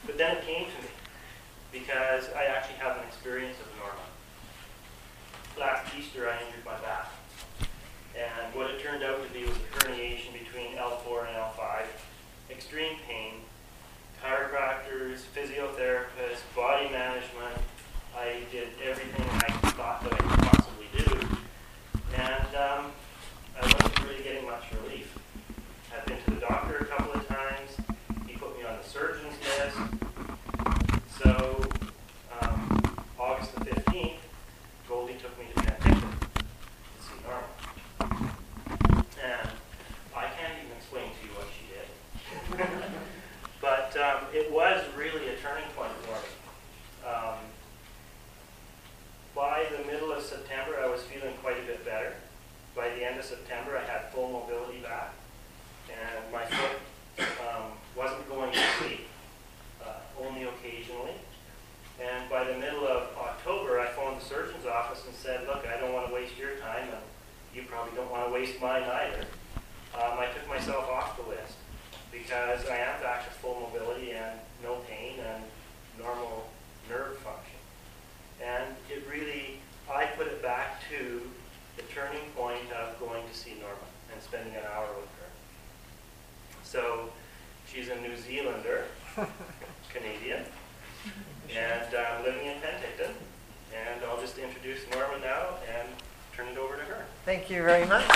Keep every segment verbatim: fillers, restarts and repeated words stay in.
But then it came to me, because I actually have an experience of Norma. Last Easter, I injured my back. And what it turned out to be was a herniation between L four and L five, extreme pain, chiropractors, physiotherapists, body management. I did everything I thought that I could possibly do. And um, I wasn't really getting much relief. I've been to the doctor a couple of times. He put me on the surgeon's list. So um, August the fifteenth, Goldie took me to Penticton to see Norma. And I can't even explain to you what she did. But um, it was really a turning point for me. Um, by the middle of September, I was feeling quite a bit better. By the end of September, I had full mobility back. And my foot um, wasn't going to sleep, uh, only occasionally. And by the middle of October, I phoned the surgeon's office and said, look, I don't want to waste your time, and you probably don't want to waste mine either. Um, I took myself off the list because I am back to full mobility and no pain and normal nerve function. And it really, I put it back to the turning point of going to see Norma and spending an hour with her. So she's a New Zealander, Canadian, and um, living in Penticton. And I'll just introduce Norma now and turn it over to her. Thank you very much.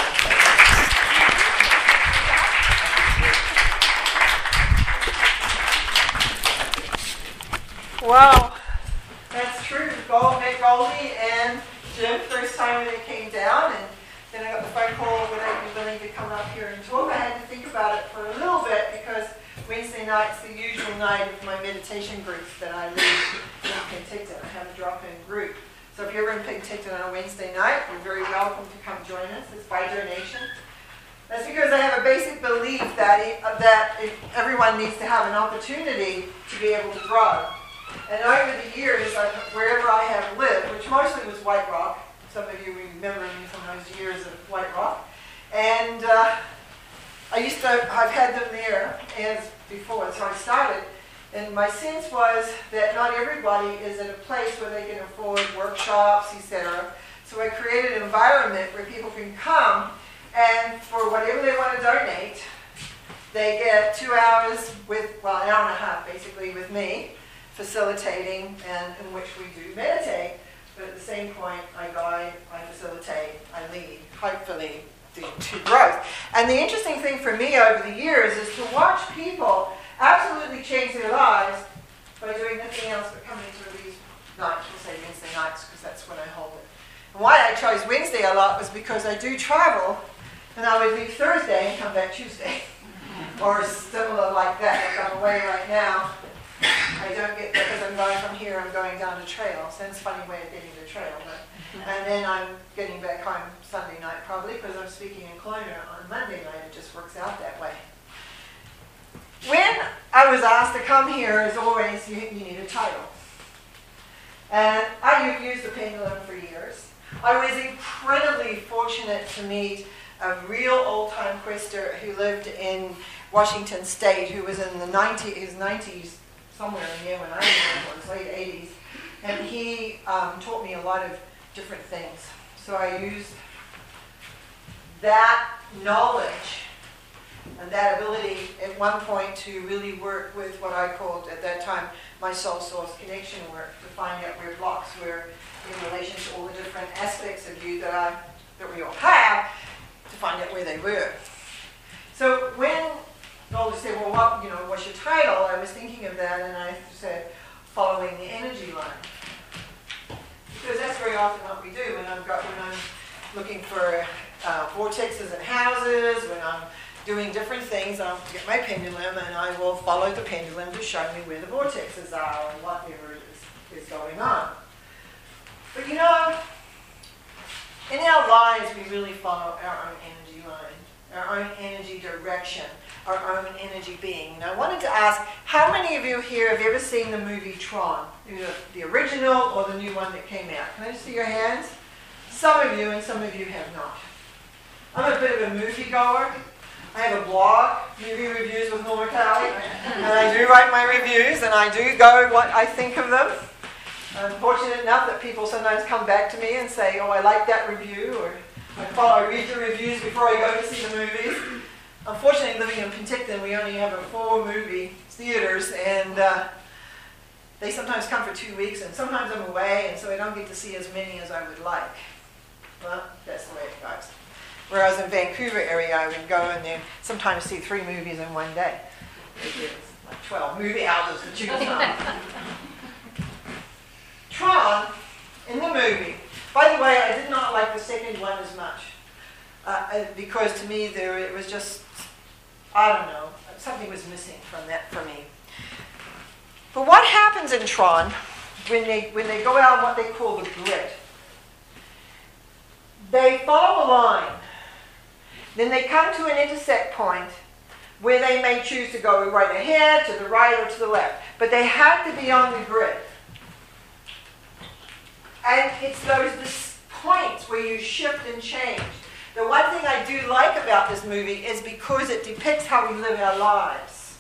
Wow, that's true. Gold, met Goldie and Jim first time when they came down, and then I got the phone call when I was willing to come up here and talk. I had to think about it for a little bit because Wednesday night's the usual night of my meditation groups that I lead in Penticton. I have a drop-in group. So if you're ever in Penticton on a Wednesday night, you're very welcome to come join us. It's by donation. That's because I have a basic belief that, it, uh, that it, everyone needs to have an opportunity to be able to grow. And over the years, I've, wherever I have lived, which mostly was White Rock, some of you remember me from those years of White Rock, and uh, I used to, I've had them there as before, so I started, and my sense was that not everybody is at a place where they can afford workshops, et cetera. So I created an environment where people can come, and for whatever they want to donate, they get two hours with, well, an hour and a half basically with me, facilitating, and in which we do meditate, but at the same point, I guide, I facilitate, I lead, hopefully, to, to growth. And the interesting thing for me over the years is to watch people absolutely change their lives by doing nothing else but coming to these nights, we'll say Wednesday nights, because that's when I hold it. And why I chose Wednesday a lot was because I do travel, and I would leave Thursday and come back Tuesday, or similar like that. Like I'm away right now. I don't get, because I'm going from here, I'm going down the trail. Sounds a funny way of getting to the trail, but, and then I'm getting back home Sunday night probably, because I'm speaking in Kelowna on Monday night. It just works out that way. When I was asked to come here, as always, you, you need a title. And I have used the pendulum for years. I was incredibly fortunate to meet a real old-time quester who lived in Washington State, who was in the nineties, his nineties, somewhere in there when I was in his late eighties, and he um, taught me a lot of different things. So I used that knowledge and that ability at one point to really work with what I called at that time my soul source connection work, to find out where blocks were in relation to all the different aspects of you that I that we all have, to find out where they were. So when Goldie said, well, what, you know, what's your title? I was thinking of that, and I said, following the energy line. Because that's very often what we do when I've got when I'm looking for uh, vortexes in houses, when I'm doing different things, I'll get my pendulum and I will follow the pendulum to show me where the vortexes are and whatever is, is going on. But you know, in our lives we really follow our own energy line, our own energy direction, our own energy being. And I wanted to ask, how many of you here have ever seen the movie Tron? Either the original or the new one that came out? Can I just see your hands? Some of you and some of you have not. I'm a bit of a movie goer. I have a blog, Movie Reviews with Norma Cowley, and I do write my reviews, and I do go what I think of them. I'm fortunate enough that people sometimes come back to me and say, oh, I like that review, or I follow, I read the reviews before I go to see the movies. Unfortunately, living in Penticton, we only have a four movie theaters, and uh, they sometimes come for two weeks, and sometimes I'm away, and so I don't get to see as many as I would like. Well, that's the way it goes. Whereas in Vancouver area, I would go and then sometimes see three movies in one day. It's like twelve movie houses to choose from. Tron, in the movie, by the way, I did not like the second one as much. Uh, because to me, there it was just, I don't know, something was missing from that for me. But what happens in Tron when they, when they go out on what they call the grid? They follow a line. Then they come to an intersect point where they may choose to go right ahead, to the right, or to the left. But they have to be on the grid. And it's those this points where you shift and change. The one thing I do like about this movie is because it depicts how we live our lives.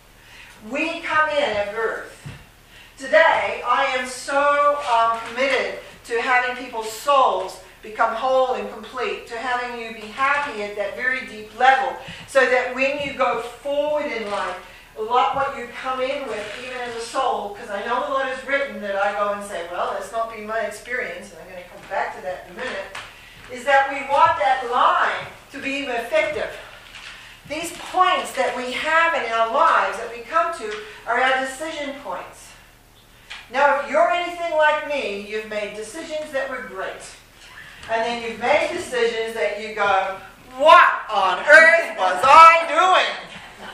We come in at birth. Today, I am so um, committed to having people's souls become whole and complete, to having you be happy at that very deep level, so that when you go forward in life, a lot what you come in with, even as a soul, because I know a lot is written that I go and say, well, that's not been my experience, and I'm going to come back to that in a minute, is that we want that line to be effective. These points that we have in our lives that we come to are our decision points. Now, if you're anything like me, you've made decisions that were great. And then you've made decisions that you go, what on earth was I doing?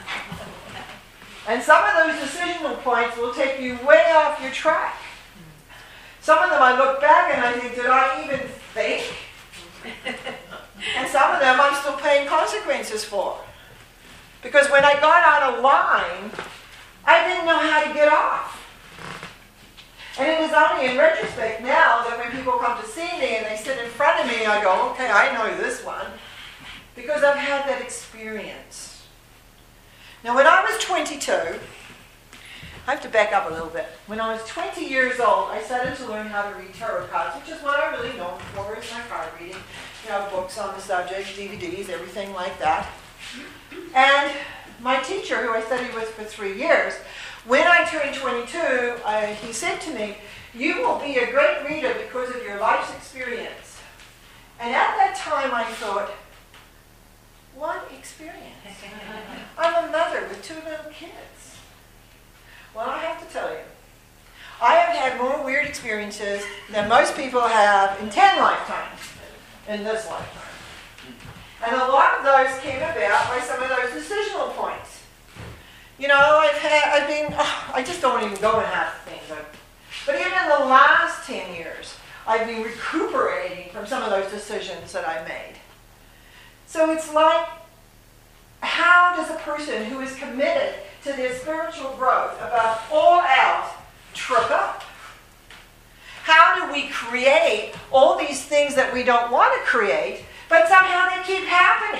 And some of those decisional points will take you way off your track. Some of them I look back and I think, did I even think? And some of them I'm still paying consequences for. Because when I got out of line, I didn't know how to get off. And it is only in retrospect now that when people come to see me and they sit in front of me, I go, okay, I know this one. Because I've had that experience. Now, when I was twenty-two, I have to back up a little bit. When I was twenty years old, I started to learn how to read tarot cards, which is what I'm really known for, is my card reading. You know, books on the subject, D V Ds, everything like that. And my teacher, who I studied with for three years, when I turned twenty-two, I, he said to me, you will be a great reader because of your life's experience. And at that time I thought, what experience? I'm a mother with two little kids. Well, I have to tell you, I have had more weird experiences than most people have in ten lifetimes in this lifetime. And a lot of those came about by some of those decisional points. You know, I've had, I've been, oh, I just don't even go in half the things. But even in the last ten years, I've been recuperating from some of those decisions that I made. So it's like, how does a person who is committed to their spiritual growth above all else trip up? How do we create all these things that we don't want to create, but somehow they keep happening?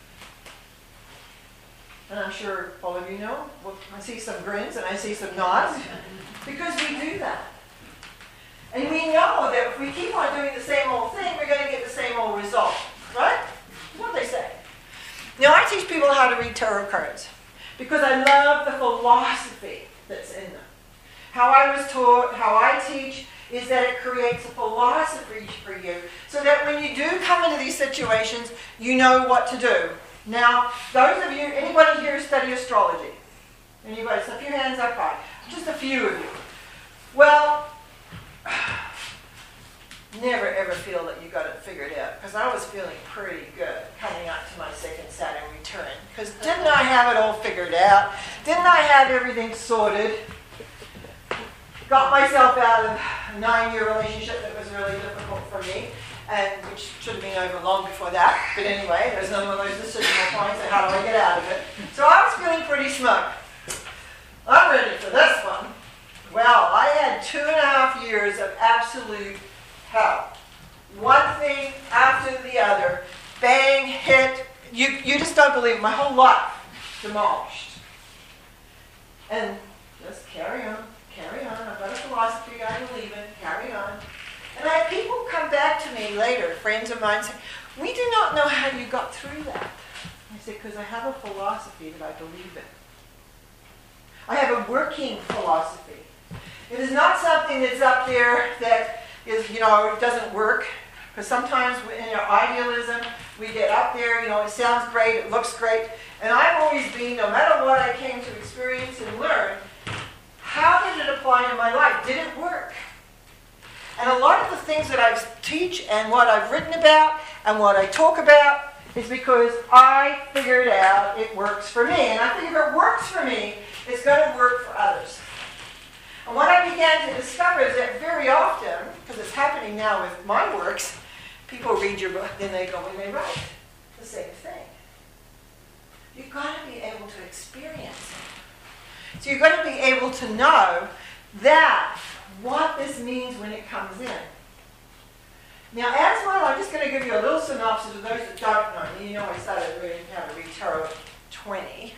And I'm sure all of you know, well, I see some grins and I see some nods, because we do that. And we know that if we keep on doing the same old thing, we're going to get the same old result, right? What do they say? Now, I teach people how to read tarot cards because I love the philosophy that's in them. How I was taught, how I teach, is that it creates a philosophy for you so that when you do come into these situations, you know what to do. Now, those of you, anybody here study astrology? Anybody? So a few hands up high. Just a few of you. Well, never ever feel that you got it figured out, because I was feeling pretty good coming up to my second Saturn return. Because didn't I have it all figured out? Didn't I have everything sorted? Got myself out of a nine-year relationship that was really difficult for me, and which should have been over long before that. But anyway, there's none of those decisional points, and how do I get out of it? So I was feeling pretty smug. I'm ready for this one. Well, I had two and a half years of absolute hell. One thing after the other. Bang, hit, you, you just don't believe it. My whole life demolished. And just carry on, carry on. I've got a philosophy I believe in, carry on. And I have people come back to me later, friends of mine, say, we do not know how you got through that. I said, because I have a philosophy that I believe in. I have a working philosophy. It is not something that's up there that is, you know, it doesn't work. Because sometimes in our idealism, we get up there, you know, it sounds great, it looks great. And I've always been, no matter what I came to experience and learn, how did it apply in my life? Did it work? And a lot of the things that I teach and what I've written about and what I talk about is because I figured out it works for me. And I think if it works for me, it's going to work for others. And what I began to discover is that very often, because it's happening now with my works, people read your book, then they go and they write the same thing. You've got to be able to experience it. So you've got to be able to know that, what this means when it comes in. Now, as well, I'm just going to give you a little synopsis of those that don't know me. You know, I started learning how to read tarot at twenty.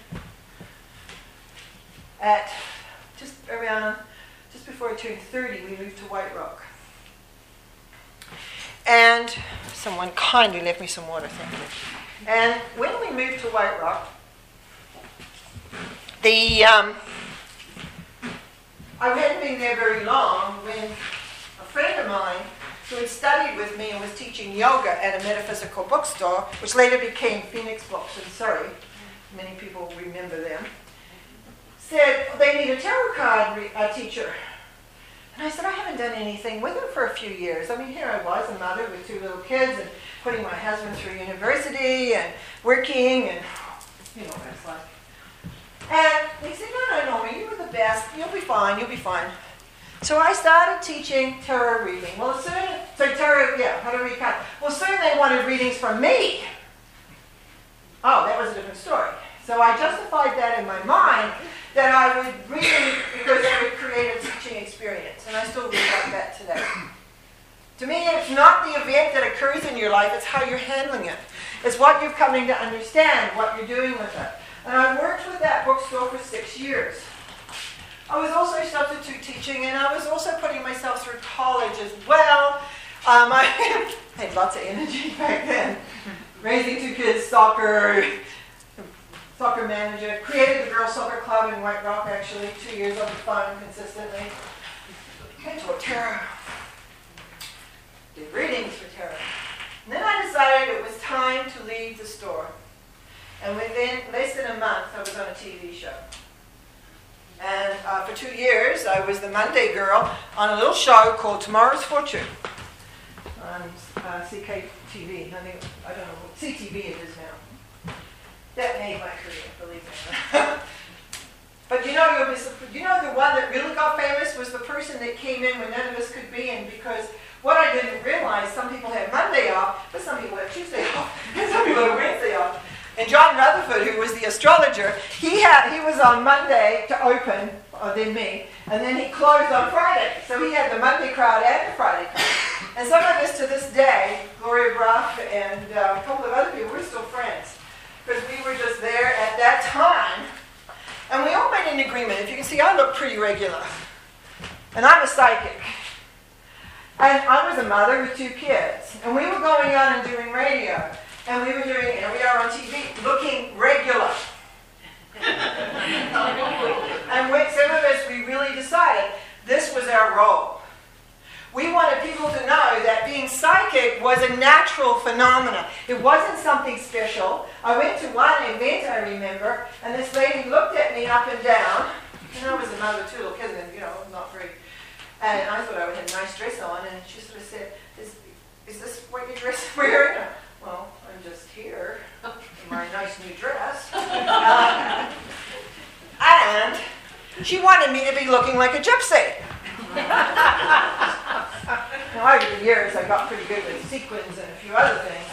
At just around, just before I turned thirty, we moved to White Rock. And someone kindly left me some water, thank you. And when we moved to White Rock, the um, I hadn't been there very long when a friend of mine who had studied with me and was teaching yoga at a metaphysical bookstore, which later became Phoenix Books in Surrey, many people remember them, said they need a tarot card re- uh, teacher. And I said, I haven't done anything with it for a few years. I mean, here I was, a mother with two little kids and putting my husband through university and working and, you know what it's like. And he said, no, no, Norma, you were the best. You'll be fine. You'll be fine. So I started teaching tarot reading. Well, soon, so tarot, yeah, how to read cards. Well, soon they wanted readings from me. Oh, that was a different story. So I justified that in my mind that I would read because it would create a teaching experience. And I still read like that today. To me, it's not the event that occurs in your life, it's how you're handling it. It's what you're coming to understand, what you're doing with it. And I worked with that bookstore for six years. I was also substitute teaching, and I was also putting myself through college as well. Um, I had lots of energy back then. Raising two kids, soccer, soccer manager, created the girls' soccer club in White Rock, actually, two years on the phone consistently. Went to a tarot. Did readings for tarot. And then I decided it was time to leave the store. And within less than a month, I was on a T V show. And uh, for two years, I was the Monday girl on a little show called Tomorrow's Fortune on uh, C K T V. I think, I don't know, what C T V it is now. That made my career, believe me. But you know, you'll be, you know the one that really got famous was the person that came in when none of us could be in, because what I didn't realize, some people have Monday off, but some people have Tuesday off, and some people have Wednesday off. And John Rutherford, who was the astrologer, he had he was on Monday to open, or then me, and then he closed on Friday. So he had the Monday crowd and the Friday crowd. And some of us to this day, Gloria Bruff and uh, a couple of other people, we're still friends. Because we were just there at that time. And we all made an agreement. If you can see, I look pretty regular. And I'm a psychic. And I was a mother with two kids. And we were going on and doing radio. And we were doing, and we are on T V, looking regular. And when some of us, we really decided this was our role. We wanted people to know that being psychic was a natural phenomenon. It wasn't something special. I went to one event, I remember, and this lady looked at me up and down. And I was a mother too, little kids, and you know, not very. And I thought I would have a nice dress on, and she sort of said, "Is, is this what your dress is wearing?" Well, I'm just here in my nice new dress. Uh, and she wanted me to be looking like a gypsy. Now, over the years, I got pretty good with sequins and a few other things.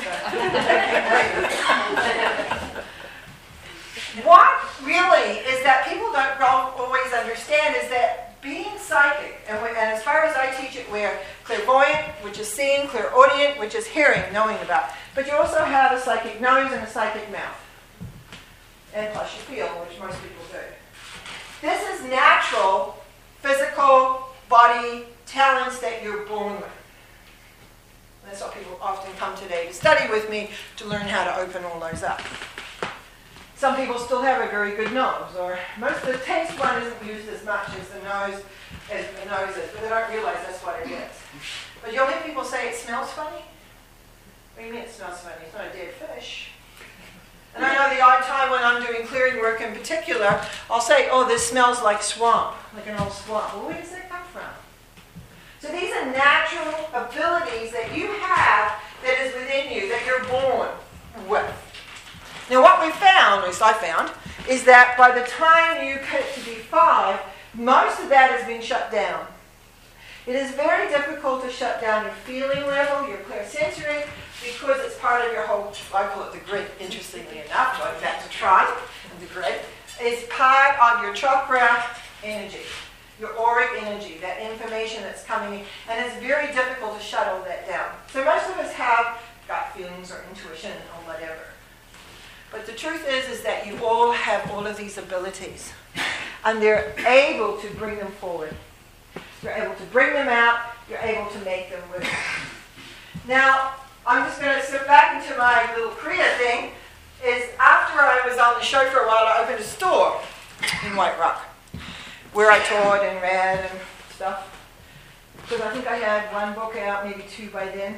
But what really is that people don't always understand is that being psychic, and, we, and as far as I teach teach it where clairvoyant, which is seeing, clairaudient, which is hearing, knowing about. But you also have a psychic nose and a psychic mouth. And plus you feel, which most people do. This is natural, physical, body talents that you're born with. That's what people often come today to study with me, to learn how to open all those up. Some people still have a very good nose, or most of the taste one isn't used as much as the nose, as the nose is, but they don't realize that's what it is. But you'll hear people say it smells funny. What do you mean it smells funny? It's not a dead fish. And I know the odd time when I'm doing clearing work in particular, I'll say, oh, this smells like swamp, like an old swamp. Well, where does that come from? So these are natural abilities that you have that is within you, that you're born with. Now what we found, at least I found, is that by the time you get to be five, most of that has been shut down. It is very difficult to shut down your feeling level, your clairsensory, because it's part of your whole, I call it the grid, interestingly enough, going back to Tron and the grid. It's part of your chakra energy, your auric energy, that information that's coming in, and it's very difficult to shut all that down. So most of us have gut feelings or intuition or whatever. But the truth is, is that you all have all of these abilities, and they're able to bring them forward. You're able to bring them out, you're able to make them work. Now, I'm just going to slip back into my little career thing, is after I was on the show for a while, I opened a store in White Rock, where I taught and read and stuff. Because I think I had one book out, maybe two by then.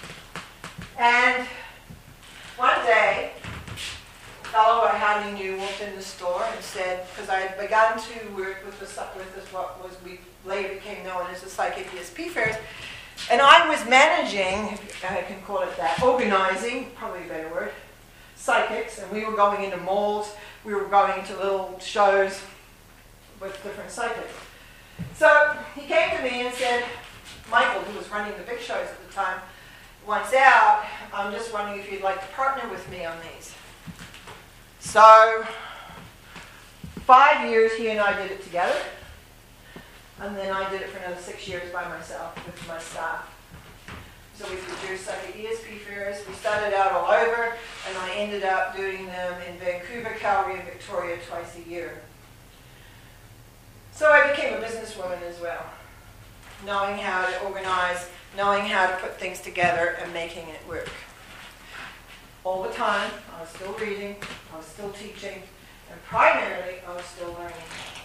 And one day, a fellow I hardly knew walked in the store and said, because I had begun to work with, the, with this, what was we later became known as the Psychic E S P fairs, and I was managing, if I can call it that, organizing, probably a better word, psychics, and we were going into malls, we were going into little shows with different psychics. So he came to me and said, Michael, who was running the big shows at the time, wants out, I'm just wondering if you'd like to partner with me on these. So, five years he and I did it together, and then I did it for another six years by myself with my staff. So we produced Psychic E S P fairs. We started out all over, and I ended up doing them in Vancouver, Calgary, and Victoria twice a year. So I became a businesswoman as well, knowing how to organize, knowing how to put things together, and making it work. All the time, I was still reading, I was still teaching, and primarily, I was still learning.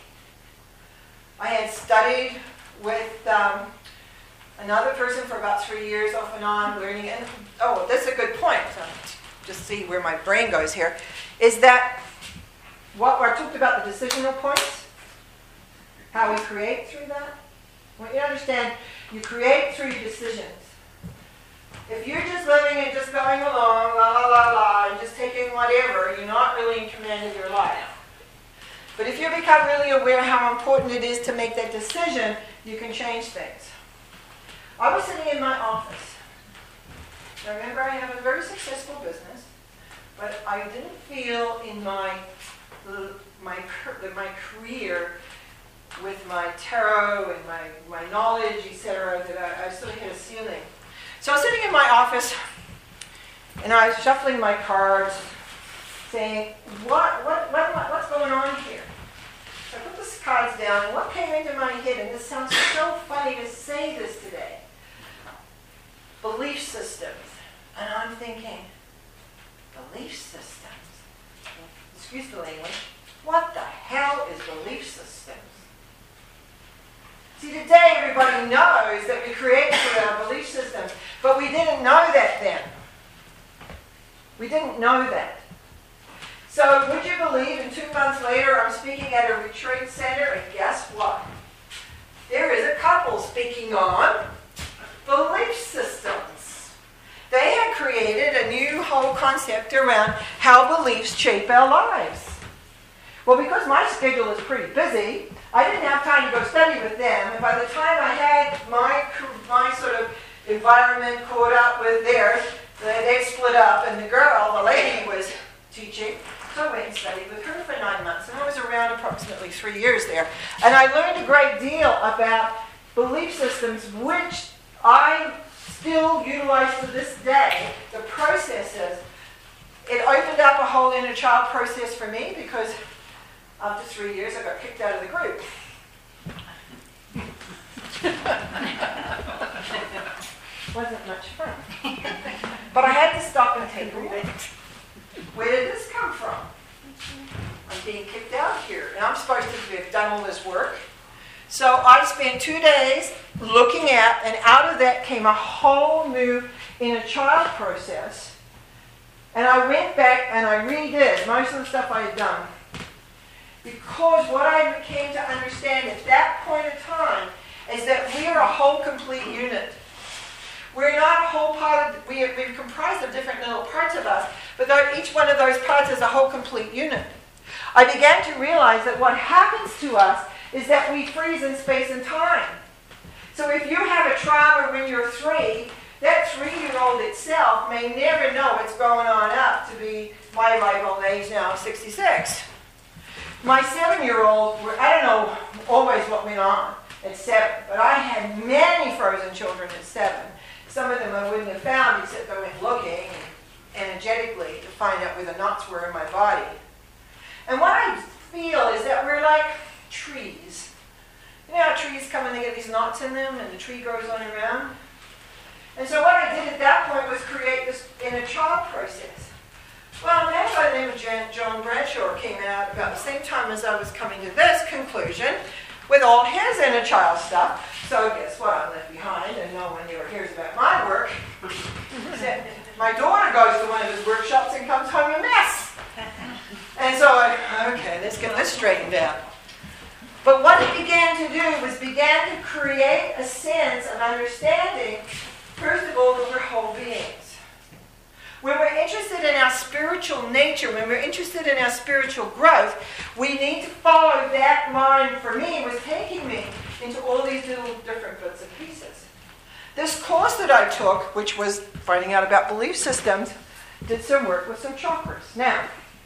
I had studied with um, another person for about three years, off and on, learning. And oh, that's a good point. So just see where my brain goes here. Is that what I talked about the decisional points? How we create through that? Well, you understand, you create through your decisions. If you're just living and just going along, la la la la, and just taking whatever, you're not really in command of your life. But if you become really aware how important it is to make that decision, you can change things. I was sitting in my office. Now remember, I have a very successful business, but I didn't feel in my my my career with my tarot and my, my knowledge, et cetera, that I, I sort of hit a ceiling. So I was sitting in my office, and I was shuffling my cards, saying, what, what, what, what what's going on here? So I put the cards down, and what came into my head, and this sounds so funny to say this today, belief systems. And I'm thinking, belief systems? Excuse the language. What the hell is belief systems? See, today everybody knows that we create through our belief systems, but we didn't know that then. We didn't know that. So would you believe, and two months later I'm speaking at a retreat center, and guess what? There is a couple speaking on belief systems. They had created a new whole concept around how beliefs shape our lives. Well, because my schedule is pretty busy, I didn't have time to go study with them, and by the time I had my, my sort of environment caught up with theirs, they split up, and the girl, the lady, was teaching, so I went and studied with her for nine months, and I was around approximately three years there. And I learned a great deal about belief systems, which I still utilize to this day, the processes. It opened up a whole inner child process for me because after three years I got kicked out of the group. Wasn't much fun. But I had to stop and take a look. Where did this come from? I'm being kicked out here, and I'm supposed to have done all this work. So I spent two days looking at, and out of that came a whole new inner child process. And I went back and I redid most of the stuff I had done. Because what I came to understand at that point in time is that we are a whole complete unit. We're not a whole part of, we are, we're comprised of different little parts of us, but each one of those parts is a whole complete unit. I began to realize that what happens to us is that we freeze in space and time. So if you have a trauma when you're three, that three-year-old itself may never know what's going on up to be my ripe old age now, sixty-six. My seven-year-old, I don't know always what went on at seven, but I had many frozen children at seven. Some of them I wouldn't have found except I went looking energetically to find out where the knots were in my body. And what I feel is that we're like trees. You know how trees come and they get these knots in them and the tree grows on around? And so what I did at that point was create this inner child process. Well, a man by the name of John Bradshaw came out about the same time as I was coming to this conclusion with all his inner child stuff. So guess what? I'm left behind and no one ever hears about my work. My daughter goes to one of his workshops and comes home a mess. And so I, okay, let's get this straightened out. But what it began to do was began to create a sense of understanding, first of all, that we're whole beings. When we're interested in our spiritual nature, when we're interested in our spiritual growth, we need to follow that mind. For me, was taking me into all these little different bits and pieces. This course that I took, which was finding out about belief systems, did some work with some chakras. Now,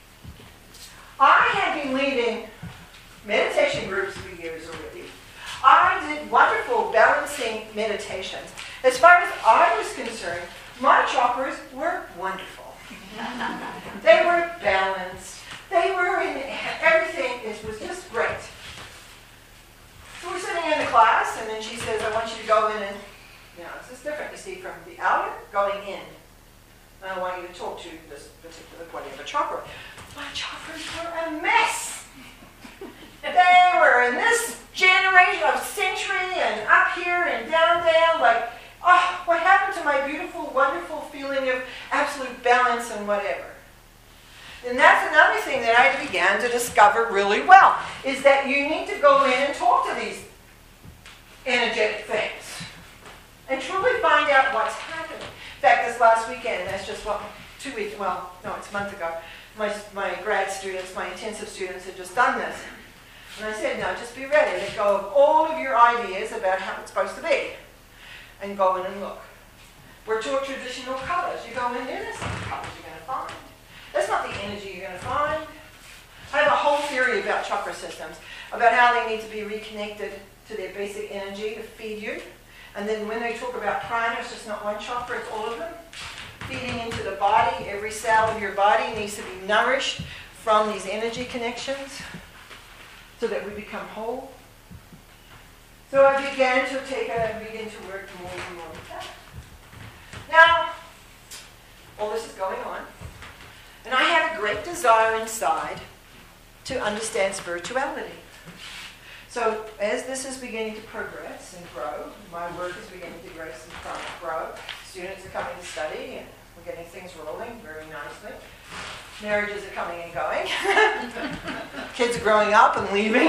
I had been leading meditation groups for years already. I did wonderful balancing meditations. As far as I was concerned, my chakras were wonderful. They were balanced. They were in everything. It was just great. So we're sitting in the class, and then she says, I want you to go in and, you know, it's just different, you see, from the outer going in. And I want you to talk to this particular whatever chakra. My chakras were a mess. They were in this generation of century and up here and down, down, like, oh, what happened to my beautiful, wonderful feeling of absolute balance and whatever? And that's another thing that I began to discover really well, is that you need to go in and talk to these energetic things and truly find out what's happening. In fact, this last weekend, that's just, well, two weeks, well, no, it's a month ago, my, my grad students, my intensive students had just done this. And I said, now just be ready. Let go of all of your ideas about how it's supposed to be and go in and look. We're taught traditional colors. You go in there, there's some colors you're going to find. That's not the energy you're going to find. I have a whole theory about chakra systems, about how they need to be reconnected to their basic energy to feed you. And then when they talk about prana, it's just not one chakra, it's all of them. Feeding into the body, every cell of your body needs to be nourished from these energy connections so that we become whole. So I began to take a, and begin to work more and more with that. Now, all this is going on, and I have a great desire inside to understand spirituality. So as this is beginning to progress and grow, my work is beginning to progress and grow, students are coming to study, and we're getting things rolling very nicely. Marriages are coming and going. Kids are growing up and leaving.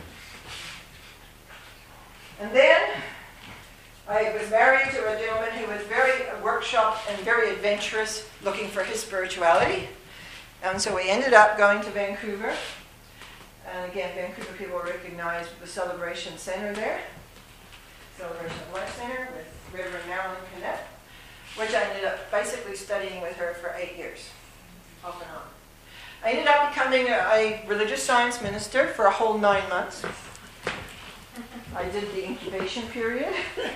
And then I was married to a gentleman who was very workshop and very adventurous, looking for his spirituality. And so we ended up going to Vancouver. And again, Vancouver people recognize the Celebration Center there. Celebration of Life Center with Reverend Marilyn Canet, which I ended up basically studying with her for eight years, off and on. I ended up becoming a, a religious science minister for a whole nine months. I did the incubation period.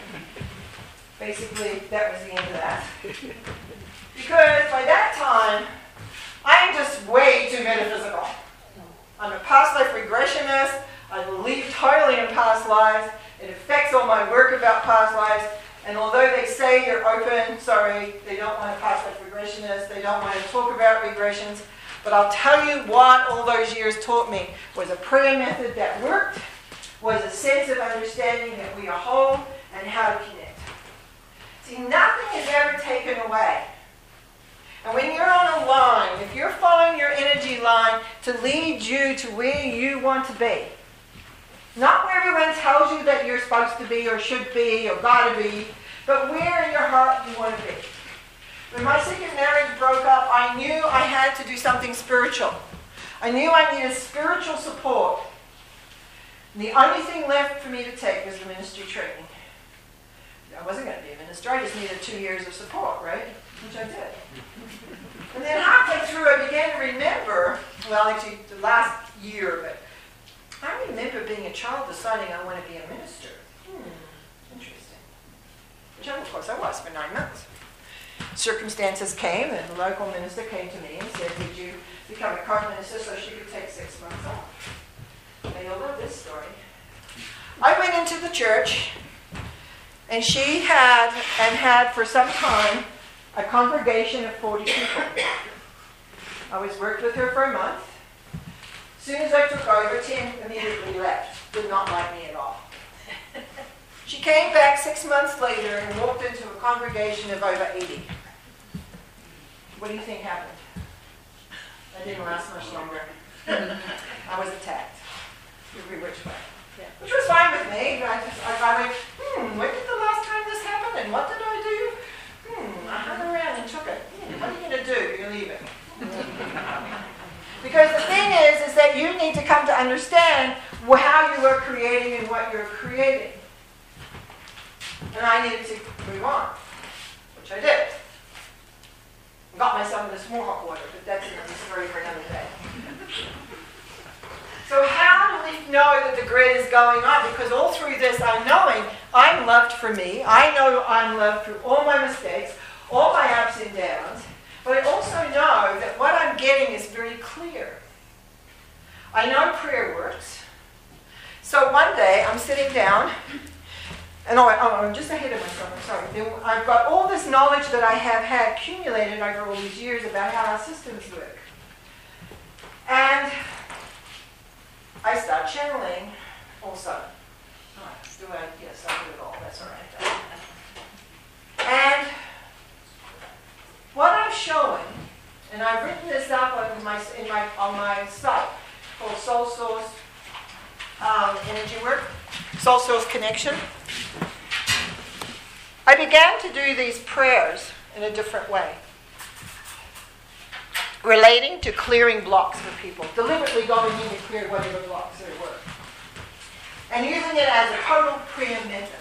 Basically, that was the end of that. Because by that time, I'm just way too metaphysical. I'm a past life regressionist. I believe totally in past lives. It affects all my work about past lives. And although they say they're open, sorry, they don't want a past life regressionist, they don't want to talk about regressions, but I'll tell you what all those years taught me was a prayer method that worked, was a sense of understanding that we are whole and how to connect. See, nothing is ever taken away. And when you're on a line, if you're following your energy line to lead you to where you want to be, not where everyone tells you that you're supposed to be or should be or got to be, but where in your heart you want to be. When my second marriage broke up, I knew I had to do something spiritual. I knew I needed spiritual support. And the only thing left for me to take was the ministry training. I wasn't going to be a minister. I just needed two years of support, right? Which I did. And then halfway through, I began to remember, well, actually the last year, but I remember being a child deciding I want to be a minister. Hmm, interesting. Which of course I was for nine months. Circumstances came and the local minister came to me and said, would you become a co-minister so she could take six months off? And you'll love this story. I went into the church and she had, and had for some time, a congregation of forty people. I was worked with her for a month. As soon as I took over, Tim immediately left. Did not like me at all. She came back six months later and walked into a congregation of over eighty. What do you think happened? I didn't last much longer. I was attacked. Every which way. Yeah. Which was fine with me. I, just, I, I went, hmm, when did the last time this happen? And what did I do? Hmm, I hung around and took it. Hmm, what are you going to do? You're leaving. Because the thing is, is that you need to come to understand how you are creating and what you're creating. And I needed to move on, which I did. I got myself into some more hot water, but that's another story for another day. So how do we know that the grid is going on? Because all through this, I'm knowing I'm loved for me. I know I'm loved through all my mistakes, all my ups and downs. But I also know that what I'm getting is very clear. I know prayer works. So one day, I'm sitting down, and oh, I'm just ahead of myself, I'm sorry. I've got all this knowledge that I have had accumulated over all these years about how our systems work. And I start channeling also. Oh, do I? Yes, I do it all. That's all right. And what I'm showing, and I've written this up on my in my on my site called Soul Source um, Energy Work, Soul Source Connection. I began to do these prayers in a different way, relating to clearing blocks for people, deliberately going in to clear whatever blocks there were, and using it as a total prayer method.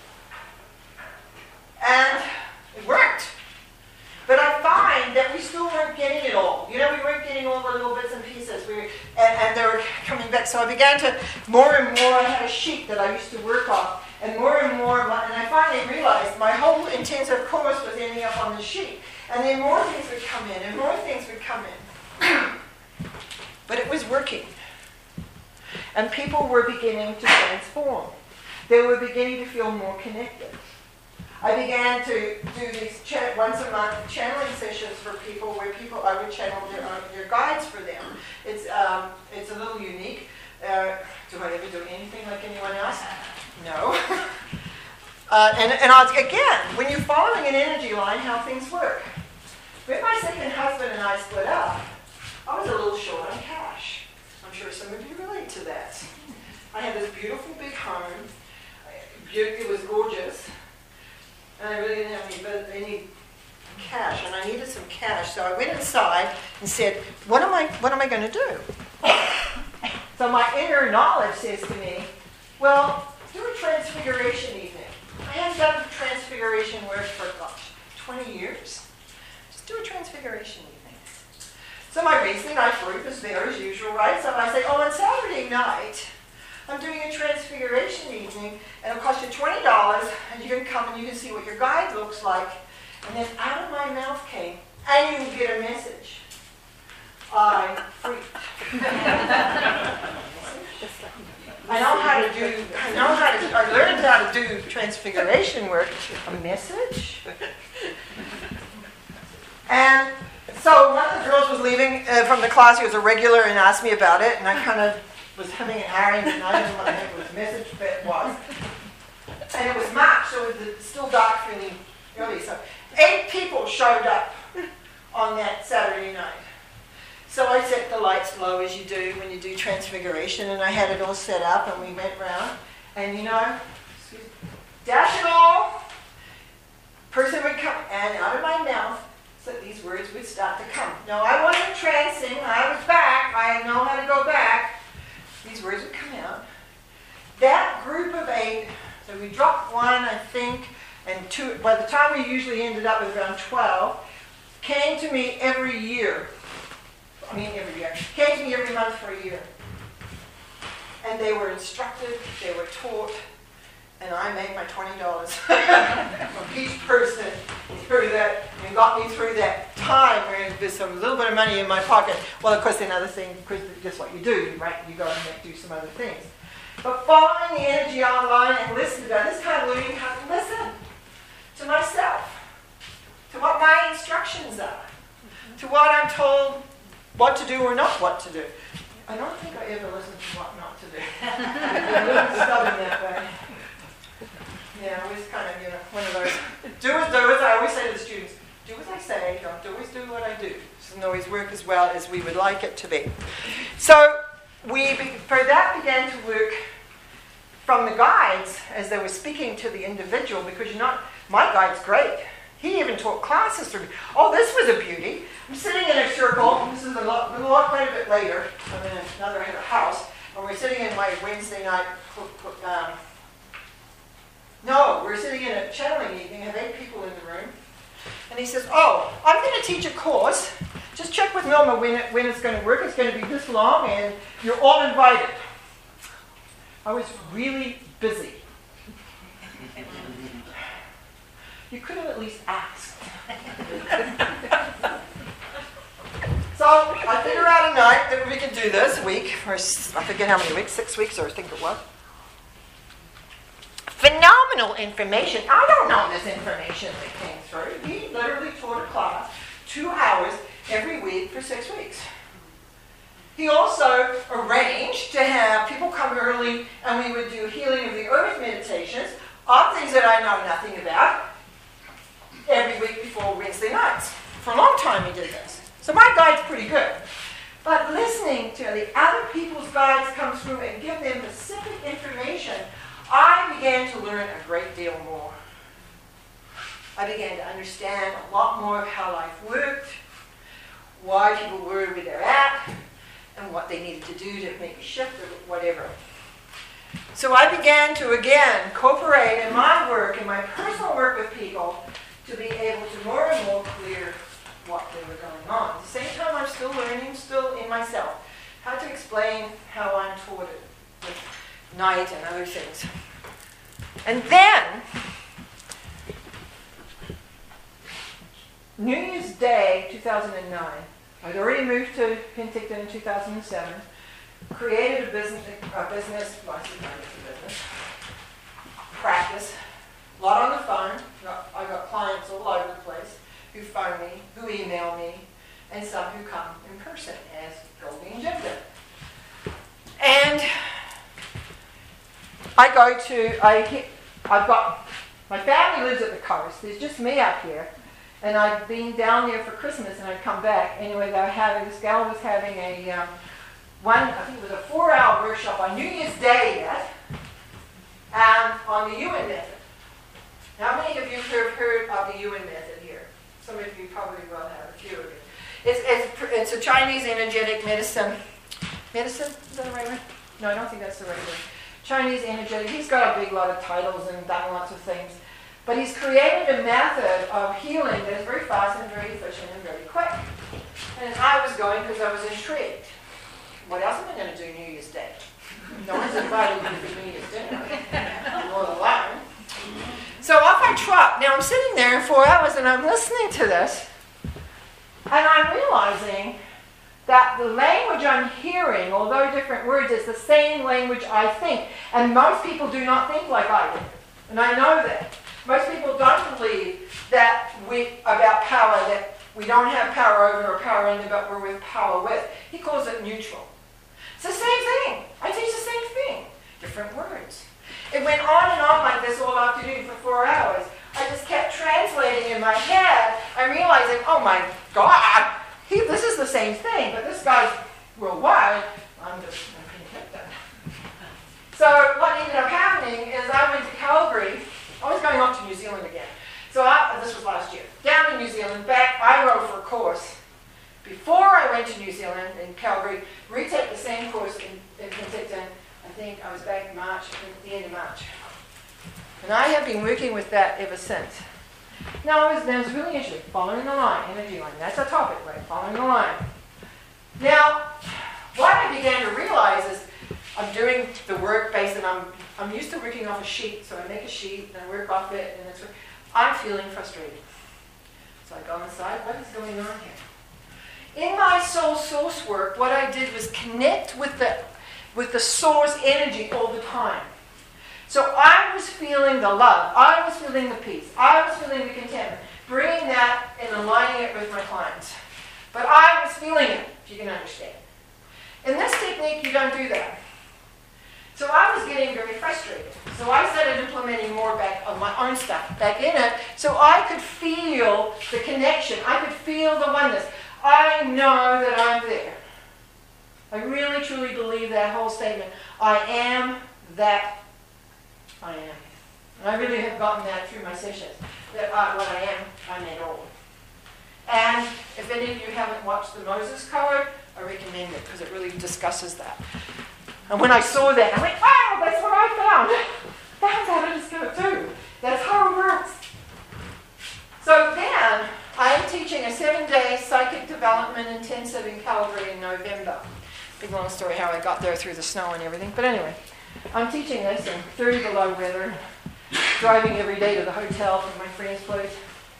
And it worked. But I find that we still weren't getting it all. You know, we weren't getting all the little bits and pieces. We were, and, and they were coming back. So I began to, more and more, I had a sheet that I used to work off. And more and more, and I finally realized my whole intensive course was ending up on the sheet. And then more things would come in, and more things would come in. But it was working. And people were beginning to transform. They were beginning to feel more connected. I began to do these cha- once a month channeling sessions for people where people, I would channel their, uh, their guides for them. It's, um, it's a little unique. Uh, do I ever do anything like anyone else? No. uh, and and I'll, again, when you're following an energy line, how things work. When my second husband and I split up, I was a little short on cash. I'm sure some of you relate to that. I had this beautiful big home. It was gorgeous. And I really didn't have any, but any cash, and I needed some cash. So I went inside and said, what am I, what am I going to do? So my inner knowledge says to me, well, do a transfiguration evening. I hadn't done transfiguration work for, gosh, twenty years. Just do a transfiguration evening. So my Wednesday night group is there as usual, right? So I say, oh, on Saturday night, I'm doing a transfiguration evening, and it'll cost you twenty dollars, and you can come and you can see what your guide looks like. And then out of my mouth came, and you will get a message. I freaked. I know how to do, I know how to, I learned how to do transfiguration work. A message? And so one of the girls was leaving uh, from the class. He was a regular and asked me about it, and I kind of was humming and hawing, and I didn't know what the message bit was. And it was March, so it was still dark fairly early. So eight people showed up on that Saturday night. So I set the lights low, as you do when you do transfiguration, and I had it all set up, and we went round, and you know, dash it all, person would come, and out of my mouth, so these words would start to come. No, I wasn't trancing, I was back, I know how to go back. These words would come out. That group of eight, so we dropped one, I think, and two, by the time we usually ended up with around twelve, came to me every year. I mean every year. Came to me every month for a year. And they were instructed, they were taught, and I made my twenty dollars from each person through that, and got me through that time where there's some little bit of money in my pocket. Well, of course, another thing, because that's what you do, right? You go and make, do some other things. But following the energy online and listening to that, this kind of learning how to listen to myself, to what my instructions are, to what I'm told what to do or not what to do. I don't think I ever listened to what not to do. I'm a little stubborn that way. Yeah, I was kind of, you know, one of those, do as do as I always say to the students, do as I say, don't always do what I do. It doesn't always work as well as we would like it to be. So we, for that, began to work from the guides as they were speaking to the individual, because you're not, my guide's great. He even taught classes through me. Oh, this was a beauty. I'm sitting in a circle. This is a lot, a lot quite a bit later. I'm in another house, and we're sitting in my Wednesday night. Um, no, we're sitting in a channeling evening. I have eight people in the room, and he says, "Oh, I'm going to teach a course. Just check with Milma when it, when it's going to work. It's going to be this long, and you're all invited." I was really busy. You could have at least asked. So I figure out a night that we can do this week, or I forget how many weeks, six weeks or I think it was. Phenomenal information. I don't know this information that came through. He literally taught a class two hours every week for six weeks. He also arranged to have people come early, and we would do healing of the earth meditations on things that I know nothing about every week before Wednesday nights. For a long time he did this. So my guide's pretty good. But listening to the other people's guides come through and give them specific information, I began to learn a great deal more. I began to understand a lot more of how life worked, why people were where they're at, and what they needed to do to make a shift or whatever. So I began to again incorporate in my work, in my personal work with people, to be able to more and more clear what they were going on. At the same time, I'm still learning, still in myself, how to explain how I'm taught it with night and other things. And then, New Year's Day, two thousand nine, I'd already moved to Penticton in two thousand seven, created a business, a business, well, I think a business, practice, a lot on the phone. I got clients all over the place who phone me, who email me, and some who come in person, as Goldie and Jim did. And I go to, I hit, I've got, my family lives at the coast. There's just me up here. And I'd been down there for Christmas, and I'd come back. Anyway, they were having, this gal was having a, um, one, I think it was a four-hour workshop on New Year's Day yet, um, on the Yuen method. How many of you have heard of the Yuen method here? Some of you probably will have, a few of you. It's, it's, it's a Chinese energetic medicine. Medicine? Is that the right word? No, I don't think that's the right word. Chinese energetic. He's got a big lot of titles and done lots of things. But he's created a method of healing that is very fast and very efficient and very quick. And I was going because I was intrigued. What else am I going to do New Year's Day? No one's invited you to me at dinner. More than one. So off I trot. Now I'm sitting there for four hours and I'm listening to this. And I'm realizing that the language I'm hearing, although different words, is the same language I think. And most people do not think like I do. And I know that. Most people don't believe that we, about power, that we don't have power over or power under, but we're with power with. He calls it neutral. It's the same thing. I teach the same thing. Different words. It went on and on like this all afternoon for four hours. I just kept translating in my head. I'm realizing, oh my God, he, this is the same thing, but this guy's worldwide. I'm just Penticton. So what ended up happening is I went to Calgary. I was going off to New Zealand again. So I, this was last year. Down in New Zealand, back, I wrote for a course. Before I went to New Zealand in Calgary, retake the same course in, in Penticton. I think I was back in March, I think at the end of March. And I have been working with that ever since. Now, I was, I was really interested, following the line, energy line. That's a topic, right? Following the line. Now, what I began to realize is I'm doing the work based on, I'm, I'm used to working off a sheet. So I make a sheet and I work off it, and it's, I'm feeling frustrated. So I go on the side, what is going on here? In my soul source work, what I did was connect with the, with the source energy all the time. So I was feeling the love. I was feeling the peace. I was feeling the contentment. Bringing that and aligning it with my clients. But I was feeling it, if you can understand. In this technique, you don't do that. So I was getting very frustrated. So I started implementing more back of my own stuff back in it, so I could feel the connection. I could feel the oneness. I know that I'm there. I really, truly believe that whole statement. I am that I am. And I really have gotten that through my sessions. That I, what I am, I'm it all. And if any of you haven't watched the Moses Code, I recommend it because it really discusses that. And when I saw that, I went, wow, that's what I found. That's how to discover too. That's how it works. So then, I am teaching a seven-day psychic development intensive in Calgary in November. Big long story how I got there through the snow and everything. But anyway, I'm teaching this in thirty below weather, driving every day to the hotel from my friend's place.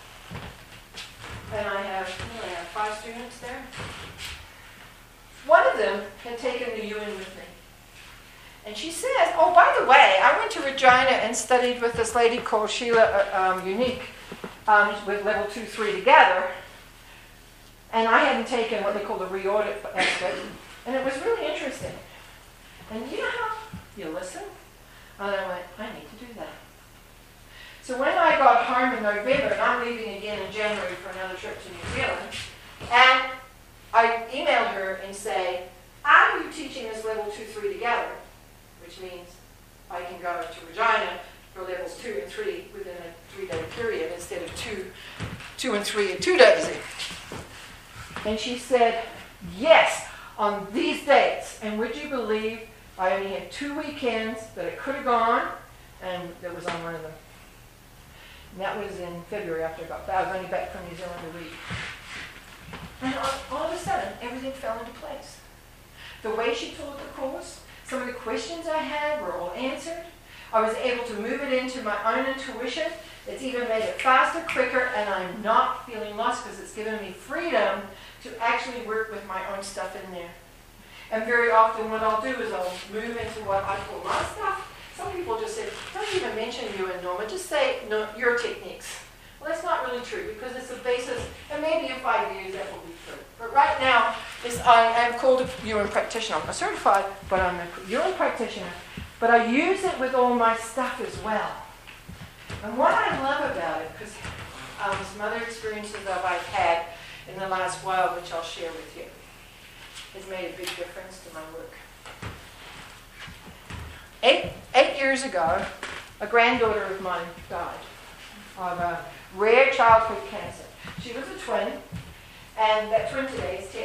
And I have, I have five students there. One of them had taken the Yuen with me. And she says, oh, by the way, I went to Regina and studied with this lady called Sheila uh, um, Unique um, with level two, three together. And I hadn't taken what they call the re-audit aspect. And it was really interesting. And you know how you listen? And I went, I need to do that. So when I got home in November, and I'm leaving again in January for another trip to New Zealand, and I emailed her and say, are you teaching this level two, three together? Which means I can go to Regina for levels two and three within a three-day period instead of two, two and three in two days. And she said, yes, on these dates. And would you believe I only had two weekends that I could have gone, and that was on one of them. And that was in February after I got back. I was only back from New Zealand a week. And all, all of a sudden, everything fell into place. The way she taught the course, some of the questions I had were all answered. I was able to move it into my own intuition. It's even made it faster, quicker, and I'm not feeling lost because it's given me freedom to actually work with my own stuff in there. And very often what I'll do is I'll move into what I call my stuff. Some people just say, don't even mention you and Norma, just say no, your techniques. Well, that's not really true because it's a basis, and maybe in five years that will be true. But right now, is I am called a Yuen practitioner. I'm not certified, but I'm a Yuen practitioner. But I use it with all my stuff as well. And what I love about it, because um, some other experiences that I've had in the last while, which I'll share with you, has made a big difference to my work. Eight, eight years ago, a granddaughter of mine died of a rare childhood cancer. She was a twin, and that twin today is ten.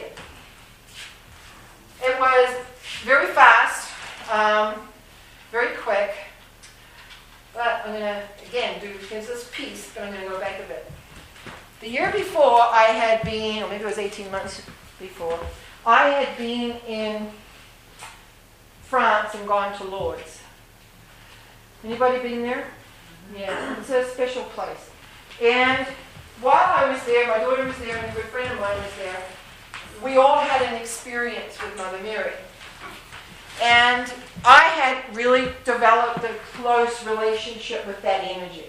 It was very fast, um, very quick, but I'm going to, again, do gives us peace, but I'm going to go back a bit. The year before, I had been, or maybe it was eighteen months before, I had been in France and gone to Lourdes. Anybody been there? Yeah, it's a special place. And while I was there, my daughter was there and a good friend of mine was there, we all had an experience with Mother Mary. And I had really developed a close relationship with that energy,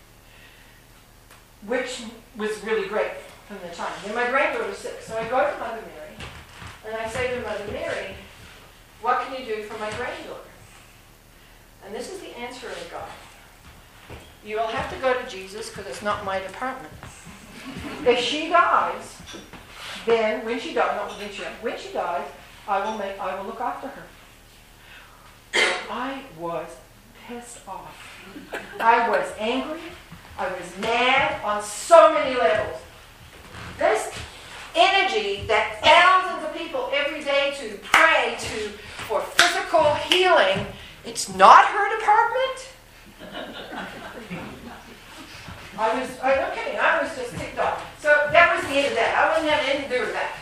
which was really great from the time. Then my granddaughter was sick, so I go to Mother Mary, and I say to Mother Mary, what can you do for my granddaughter? And this is the answer I got. You will have to go to Jesus because it's not my department. If she dies, then when she dies, not when she, when she dies, I will make, I will look after her. I was pissed off. I was angry. I was mad on so many levels. This energy that thousands of people every day to pray to for physical healing, it's not her department. I was, I, okay, I was just ticked off. So that was the end of that. I wouldn't have anything to do with that.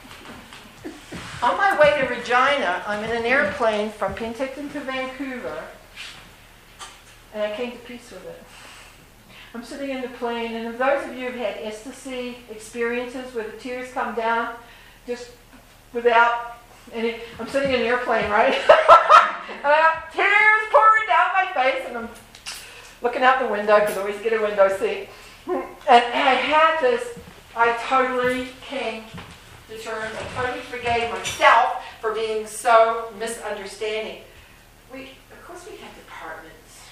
On my way to Regina, I'm in an airplane from Penticton to Vancouver, and I came to peace with it. I'm sitting in the plane, and if those of you who've had ecstasy experiences where the tears come down just without any, I'm sitting in an airplane, right? And I got tears pouring down my face, and I'm looking out the window because I always get a window seat. And, and I had this, I totally came to terms, I totally forgave myself for being so misunderstanding. We, of course we have departments.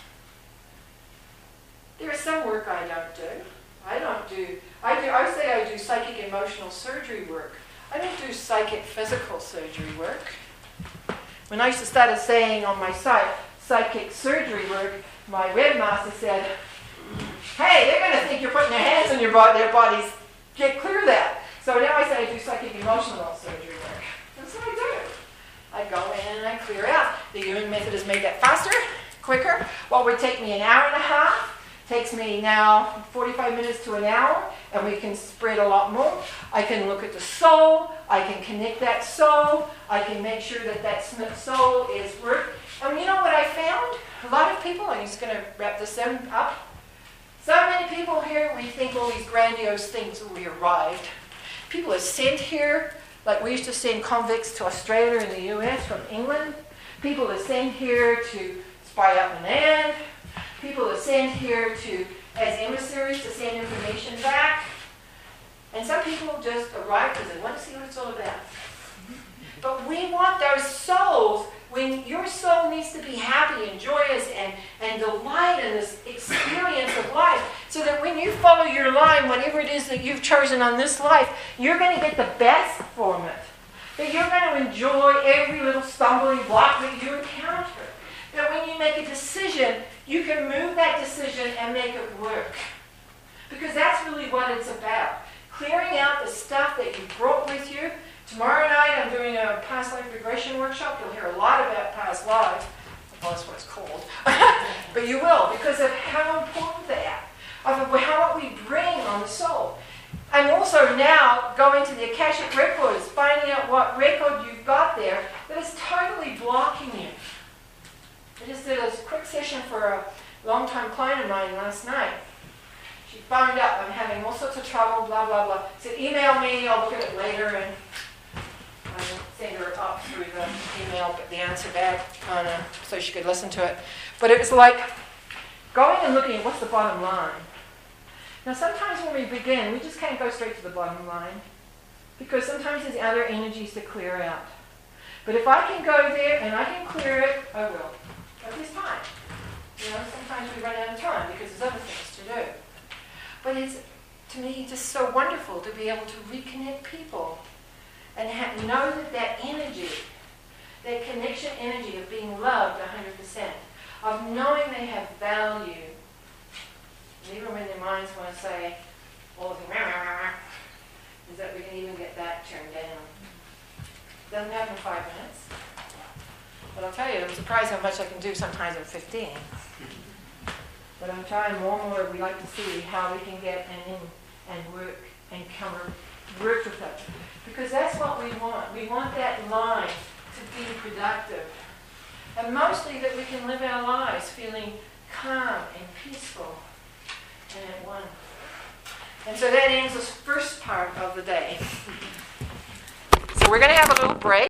There is some work I don't do. I don't do, I do, I say I do psychic emotional surgery work. I don't do psychic physical surgery work. When I used to start saying on my site, psychic surgery work, my webmaster said, hey, they're going to think you're putting their hands on your body, their bodies. Get clear of that. So now I say I do psychic emotional surgery work. That's what I do. I go in and I clear out. The human method has made that faster, quicker. What would take me an hour and a half takes me now forty-five minutes to an hour, and we can spread a lot more. I can look at the soul. I can connect that soul. I can make sure that that soul is worked. And you know what I found? A lot of people, I'm just going to wrap this up. So many people here, we think all these grandiose things when we arrived. People are sent here, like we used to send convicts to Australia and the U S from England. People are sent here to spy out the land. People are sent here to as emissaries to send information back. And some people just arrive because they want to see what it's all about. But we want those souls, when your soul needs to be happy and joyous and, and delight in this experience of life, so that when you follow your line, whatever it is that you've chosen on this life, you're going to get the best from it. That you're going to enjoy every little stumbling block that you encounter. That when you make a decision, you can move that decision and make it work. Because that's really what it's about. Clearing out the stuff that you brought with you. Tomorrow night I'm doing a past life regression workshop. You'll hear a lot about past lives. Well, that's what it's called. But you will, because of how important they are. Of how what we bring on the soul. I'm also now going to the Akashic Records, finding out what record you've got there that is totally blocking you. I just did a quick session for a long-time client of mine last night. She phoned up, I'm having all sorts of trouble, blah, blah, blah. Said, email me, I'll look at it later, and I sent her up through the email, but the answer back, on a, so she could listen to it. But it was like going and looking at what's the bottom line. Now sometimes when we begin, we just can't go straight to the bottom line, because sometimes there's other energies to clear out. But if I can go there and I can clear it, I will. At this time. You know, sometimes we run out of time because there's other things to do. But it's, to me, just so wonderful to be able to reconnect people and have, know that that energy, that connection energy of being loved one hundred percent, of knowing they have value, and even when their minds want to say, all the is that we can even get that turned down. Doesn't happen in five minutes. But I'll tell you, I'm surprised how much I can do sometimes in fifteen. But I'm trying more and more. We like to see how we can get and in and work and come work with it. Because that's what we want. We want that line to be productive. And mostly that we can live our lives feeling calm and peaceful and at one. And so that ends the first part of the day. So we're going to have a little break.